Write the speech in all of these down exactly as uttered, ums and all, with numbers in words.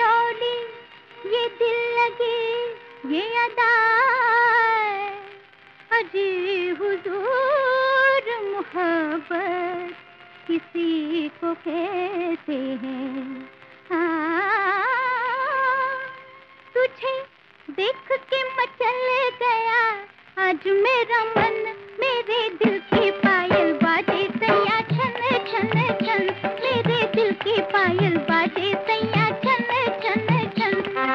ठिठोली, ये दिल लगी ये अदा, अजी हुजूर मोहब्बत किसी को कहते हैं। हाँ, तुझे देख के मचल गया आज मेरा मन, मेरे दिल की पायल बाजे सैया छन छन छन, मेरे दिल की पायल बाजे सैया छन छन छन।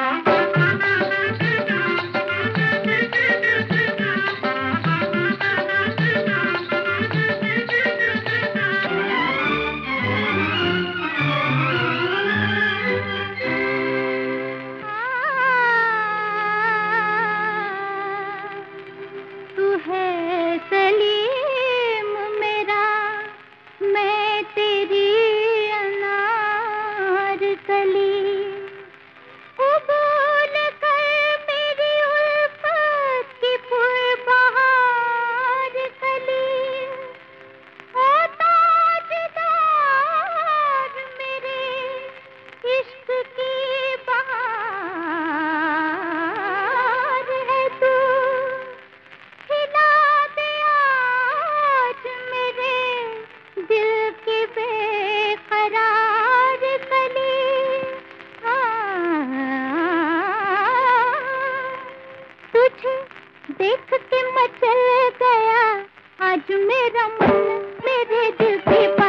तू है सलीम मेरा, मैं तेरी अनार कली, कबूल कर मेरी उल्फत की फूलबहार कली। ओ ताजदार मेरे इश्क की बहार है तू, खिला दे आज मेरे दिल की बेकरार कली। तुझे देख के मचल गया आज मेरा मन, मेरे दिल की